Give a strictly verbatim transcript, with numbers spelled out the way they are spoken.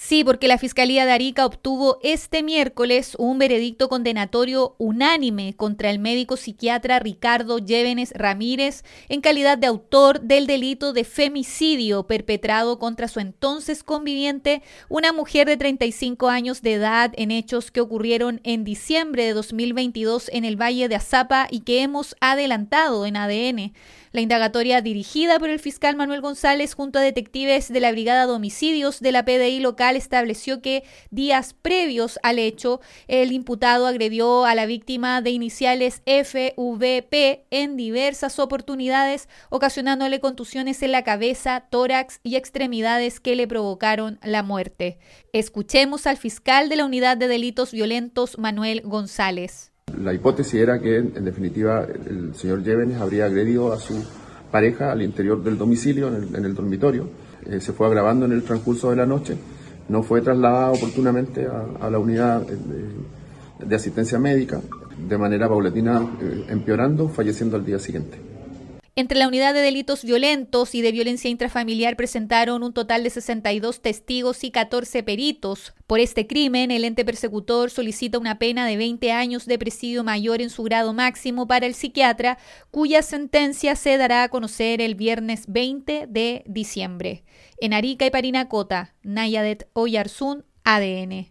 Sí, porque la Fiscalía de Arica obtuvo este miércoles un veredicto condenatorio unánime contra el médico psiquiatra Ricardo Llévenes Ramírez en calidad de autor del delito de femicidio perpetrado contra su entonces conviviente, una mujer de treinta y cinco años de edad, en hechos que ocurrieron en diciembre de dos mil veintidós en el Valle de Azapa y que hemos adelantado en A D N. La indagatoria dirigida por el fiscal Manuel González junto a detectives de la Brigada de Homicidios de la P D I local estableció que días previos al hecho, el imputado agredió a la víctima de iniciales F V P en diversas oportunidades, ocasionándole contusiones en la cabeza, tórax y extremidades que le provocaron la muerte. Escuchemos al fiscal de la Unidad de Delitos Violentos, Manuel González. La hipótesis era que, en definitiva, el señor Llévenes habría agredido a su pareja al interior del domicilio, en el, en el dormitorio. Eh, se fue agravando en el transcurso de la noche. No fue trasladada oportunamente a, a la unidad de, de asistencia médica, de manera paulatina eh, empeorando, falleciendo al día siguiente. Entre la Unidad de Delitos Violentos y de Violencia Intrafamiliar presentaron un total de sesenta y dos testigos y catorce peritos. Por este crimen, el ente persecutor solicita una pena de veinte años de presidio mayor en su grado máximo para el psiquiatra, cuya sentencia se dará a conocer el viernes veinte de diciembre. En Arica y Parinacota, Nayadet Oyarzún, A D N.